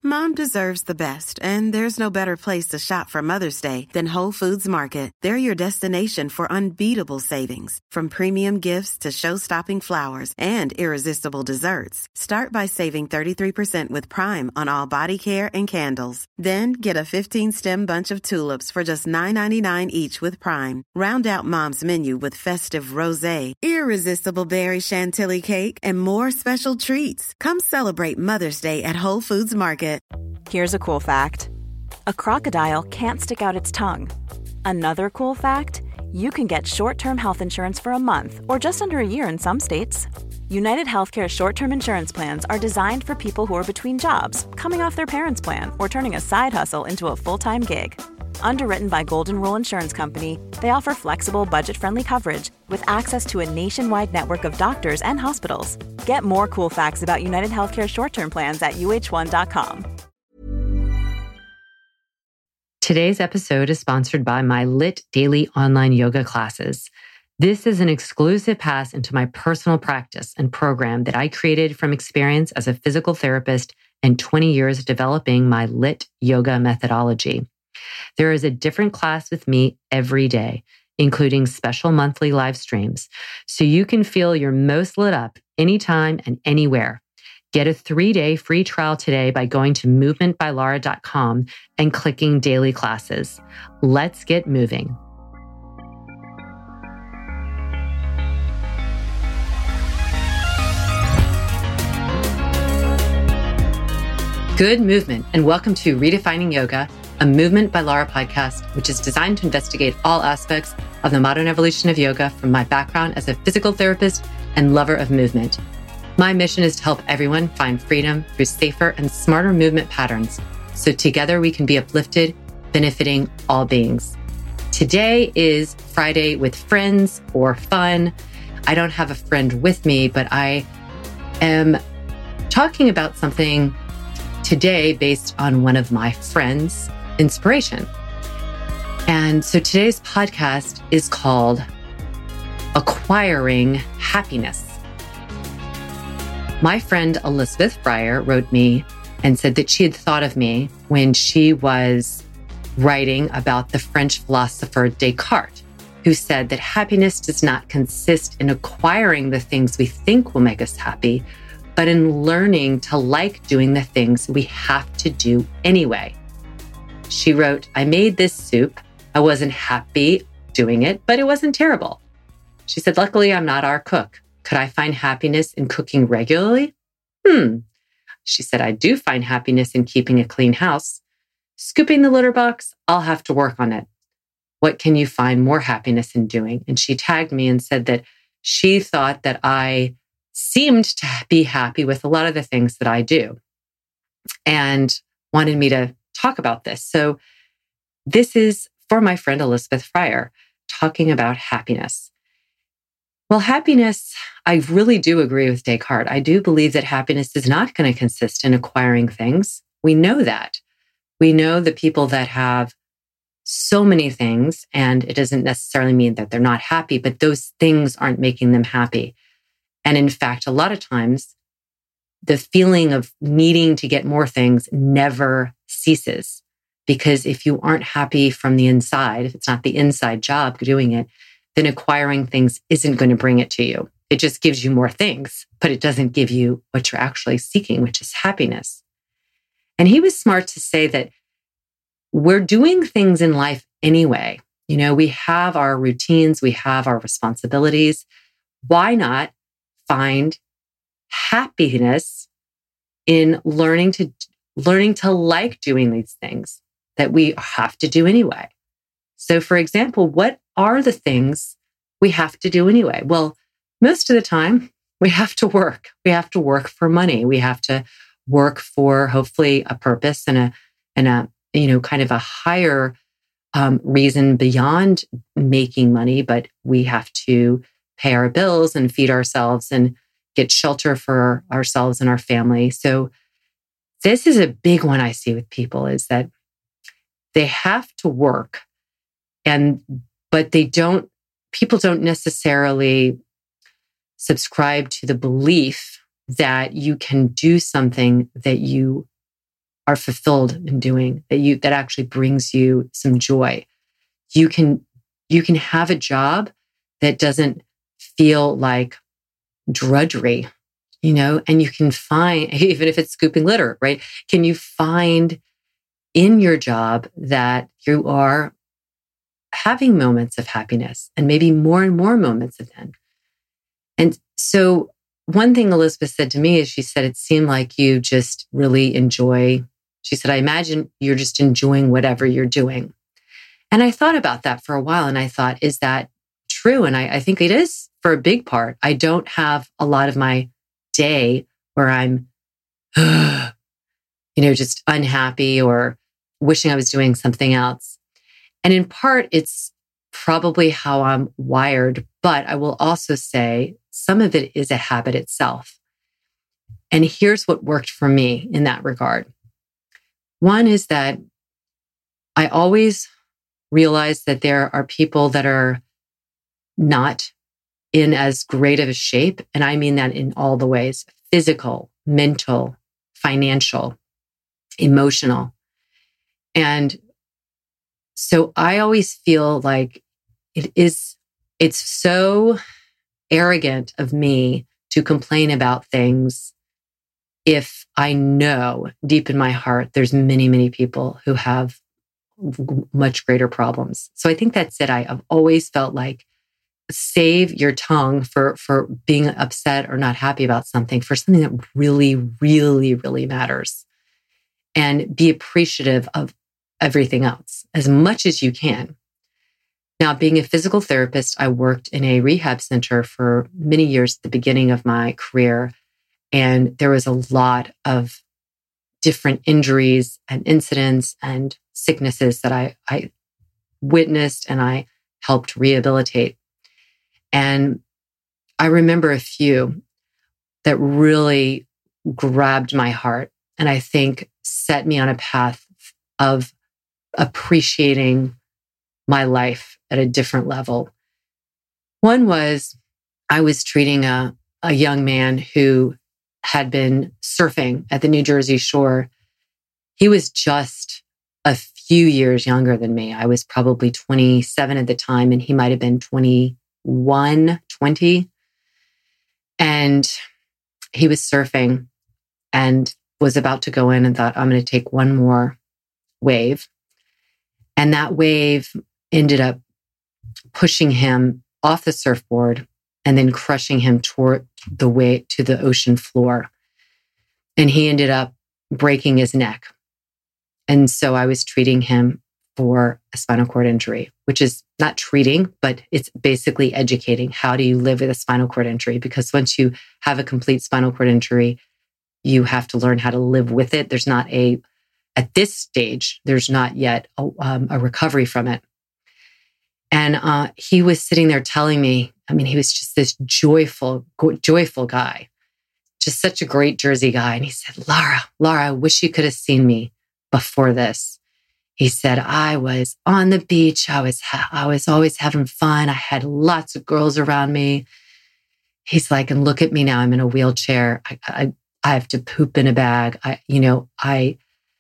Mom deserves the best, and there's no better place to shop for Mother's Day than Whole Foods Market. They're your destination for unbeatable savings, from premium gifts to show-stopping flowers and irresistible desserts. Start by saving 33% with Prime on all body care and candles. Then get a 15-stem bunch of tulips for just $9.99 each with Prime. Round out Mom's menu with festive rosé, irresistible berry chantilly cake, and more special treats. Come celebrate Mother's Day at Whole Foods Market. Here's a cool fact. A crocodile can't stick out its tongue. Another cool fact, you can get short-term health insurance for a month or just under a year in some states. United Healthcare short-term insurance plans are designed for people who are between jobs, coming off their parents' plan, or turning a side hustle into a full-time gig. Underwritten by Golden Rule Insurance Company, they offer flexible, budget-friendly coverage with access to a nationwide network of doctors and hospitals. Get more cool facts about United Healthcare short-term plans at uh1.com. Today's episode is sponsored by my LIT Daily online yoga classes. This is an exclusive pass into my personal practice and program that I created from experience as a physical therapist and 20 years developing my LIT yoga methodology. There is a different class with me every day, including special monthly live streams, so you can feel your most lit up anytime and anywhere. Get a 3-day free trial today by going to movementbylara.com and clicking daily classes. Let's get moving. Good movement, and welcome to Redefining Yoga, a Movement by Lara podcast, which is designed to investigate all aspects of the modern evolution of yoga from my background as a physical therapist and lover of movement. My mission is to help everyone find freedom through safer and smarter movement patterns, so together we can be uplifted, benefiting all beings. Today is Friday with friends or fun. I don't have a friend with me, but I am talking about something today based on one of my friends' inspiration. And so today's podcast is called Acquiring Happiness. My friend Elizabeth Fryer wrote me and said that she had thought of me when she was writing about the French philosopher Descartes, who said that happiness does not consist in acquiring the things we think will make us happy, but in learning to like doing the things we have to do anyway. She wrote, "I made this soup. I wasn't happy doing it, but it wasn't terrible." She said, "Luckily, I'm not our cook. Could I find happiness in cooking regularly? She said, "I do find happiness in keeping a clean house. Scooping the litter box, I'll have to work on it. What can you find more happiness in doing?" And she tagged me and said that she thought that I seemed to be happy with a lot of the things that I do and wanted me to talk about this. So this is for my friend Elizabeth Fryer, talking about happiness. Well, happiness, I really do agree with Descartes. I do believe that happiness is not going to consist in acquiring things. We know that. We know the people that have so many things, and it doesn't necessarily mean that they're not happy, but those things aren't making them happy. And in fact, a lot of times, the feeling of needing to get more things never ceases. Because if you aren't happy from the inside, if it's not the inside job doing it, then acquiring things isn't going to bring it to you. It just gives you more things, but it doesn't give you what you're actually seeking, which is happiness. And he was smart to say that we're doing things in life anyway. You know, we have our routines, we have our responsibilities. Why not find happiness in learning to like doing these things that we have to do anyway? So for example, what are the things we have to do anyway? Well, most of the time we have to work. We have to work for money. We have to work for hopefully a purpose and a kind of a higher reason beyond making money, but we have to pay our bills and feed ourselves and get shelter for ourselves and our family. So this is a big one I see with people, is that they have to work, but people don't necessarily subscribe to the belief that you can do something that you are fulfilled in doing, that actually brings you some joy. You can have a job that doesn't feel like drudgery, and you can find, even if it's scooping litter, right? Can you find in your job that you are having moments of happiness and maybe more and more moments of them? And so one thing Elizabeth said to me is, she said, it seemed like you just really enjoy, she said, I imagine you're just enjoying whatever you're doing. And I thought about that for a while, and I thought, is that true? And I think it is for a big part. I don't have a lot of my day where I'm, just unhappy or wishing I was doing something else. And in part, it's probably how I'm wired, but I will also say some of it is a habit itself. And here's what worked for me in that regard. One is that I always realize that there are people that are not in as great of a shape. And I mean that in all the ways: physical, mental, financial, emotional. And so I always feel like it's so arrogant of me to complain about things if I know deep in my heart there's many, many people who have much greater problems. So I think that's it. I've always felt like, save your tongue for being upset or not happy about something, for something that really, really, really matters. And be appreciative of everything else as much as you can. Now, being a physical therapist, I worked in a rehab center for many years at the beginning of my career. And there was a lot of different injuries and incidents and sicknesses that I witnessed and I helped rehabilitate. And I remember a few that really grabbed my heart, and I think set me on a path of appreciating my life at a different level. One was, I was treating a young man who had been surfing at the New Jersey shore. He was just a few years younger than me. I was probably 27 at the time, and he might have been 21, 20. And he was surfing and was about to go in and thought, I'm going to take one more wave. And that wave ended up pushing him off the surfboard and then crushing him toward the way to the ocean floor. And he ended up breaking his neck. And so I was treating him for a spinal cord injury, which is not treating, but it's basically educating. How do you live with a spinal cord injury? Because once you have a complete spinal cord injury, you have to learn how to live with it. There's not at this stage, there's not yet a recovery from it. And he was sitting there telling me, he was just this joyful guy, just such a great Jersey guy. And he said, Laura, I wish you could have seen me before this. He said, I was on the beach. I was always having fun. I had lots of girls around me. He's like, and look at me now. I'm in a wheelchair. I have to poop in a bag. I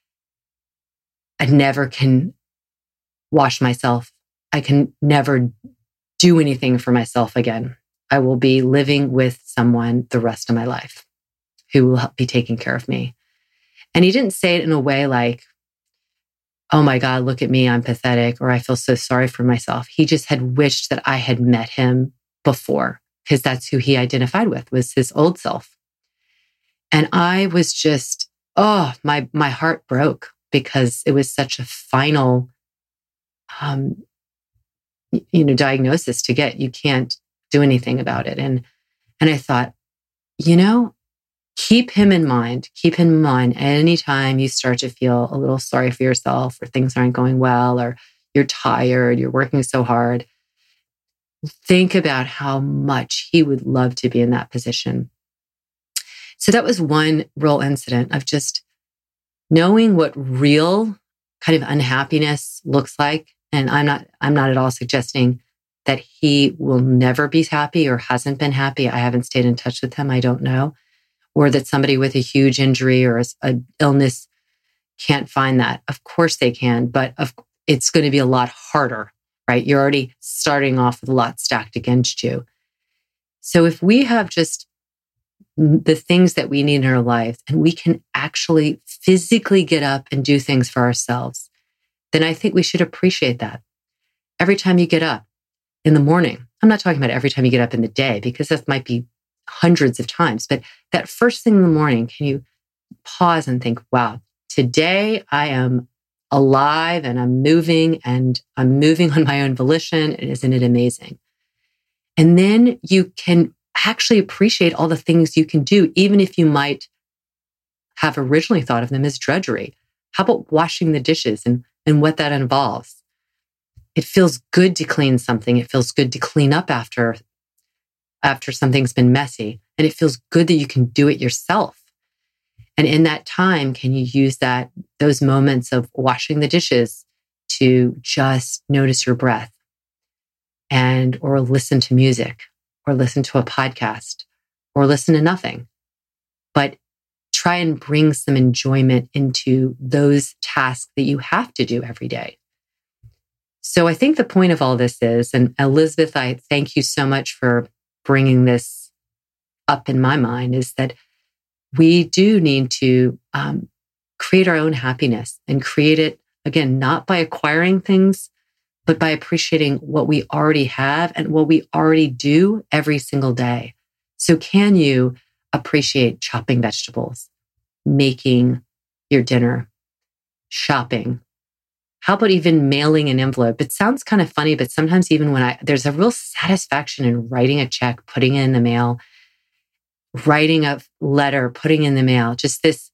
never can wash myself. I can never do anything for myself again. I will be living with someone the rest of my life who will be taking care of me. And he didn't say it in a way like, oh my God, look at me, I'm pathetic, or I feel so sorry for myself. He just had wished that I had met him before, because that's who he identified with, was his old self. And I was just, my heart broke, because it was such a final, diagnosis to get. You can't do anything about it. And I thought, keep him in mind. Keep him in mind anytime you start to feel a little sorry for yourself, or things aren't going well, or you're tired, you're working so hard. Think about how much he would love to be in that position. So that was one real incident of just knowing what real kind of unhappiness looks like. And I'm not at all suggesting that he will never be happy or hasn't been happy. I haven't stayed in touch with him. I don't know. Or that somebody with a huge injury or an illness can't find that. Of course they can, but it's going to be a lot harder, right? You're already starting off with a lot stacked against you. So if we have just the things that we need in our life and we can actually physically get up and do things for ourselves, then I think we should appreciate that. Every time you get up in the morning, I'm not talking about every time you get up in the day, because that might be hundreds of times, but that first thing in the morning, can you pause and think, wow, today I am alive and I'm moving on my own volition. And isn't it amazing? And then you can actually appreciate all the things you can do, even if you might have originally thought of them as drudgery. How about washing the dishes and what that involves? It feels good to clean something. It feels good to clean up after something's been messy. And it feels good that you can do it yourself. And in that time, can you use those moments of washing the dishes to just notice your breath or listen to music or listen to a podcast or listen to nothing, but try and bring some enjoyment into those tasks that you have to do every day. So I think the point of all this is, and Elizabeth, I thank you so much for bringing this up in my mind, is that we do need to create our own happiness and create it, again, not by acquiring things, but by appreciating what we already have and what we already do every single day. So can you appreciate chopping vegetables, making your dinner, shopping? How about even mailing an envelope? It sounds kind of funny, but sometimes even there's a real satisfaction in writing a check, putting it in the mail, writing a letter, putting in the mail, just this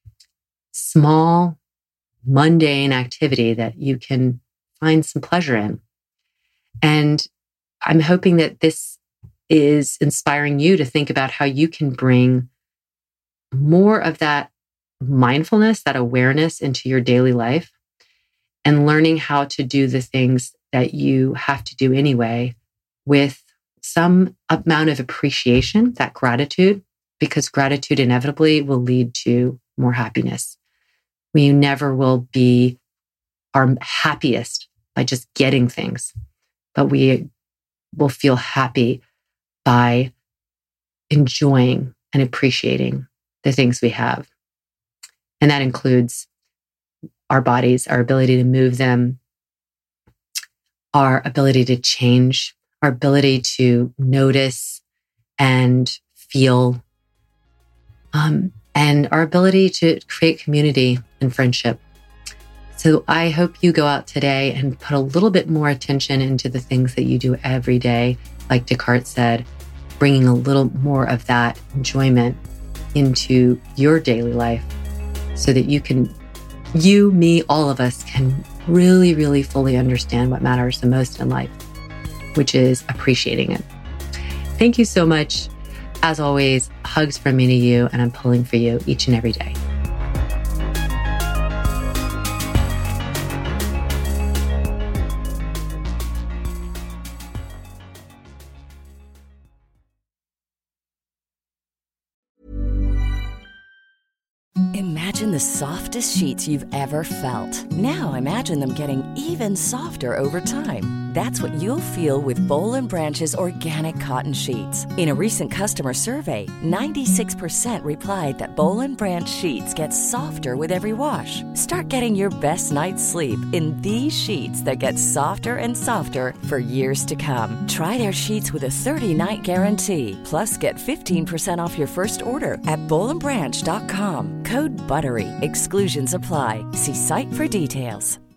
small, mundane activity that you can find some pleasure in. And I'm hoping that this is inspiring you to think about how you can bring more of that mindfulness, that awareness into your daily life, and learning how to do the things that you have to do anyway with some amount of appreciation, that gratitude, because gratitude inevitably will lead to more happiness. We never will be our happiest by just getting things, but we will feel happy by enjoying and appreciating the things we have. And that includes our bodies, our ability to move them, our ability to change, our ability to notice and feel, and our ability to create community and friendship. So I hope you go out today and put a little bit more attention into the things that you do every day. Like Descartes said, bringing a little more of that enjoyment into your daily life so that you, me, all of us can really, really fully understand what matters the most in life, which is appreciating it. Thank you so much. As always, hugs from me to you, and I'm pulling for you each and every day. Imagine the softest sheets you've ever felt. Now imagine them getting even softer over time. That's what you'll feel with Boll & Branch's organic cotton sheets. In a recent customer survey, 96% replied that Boll & Branch sheets get softer with every wash. Start getting your best night's sleep in these sheets that get softer and softer for years to come. Try their sheets with a 30-night guarantee. Plus, get 15% off your first order at bollandbranch.com. Code BUTTERY. Exclusions apply. See site for details.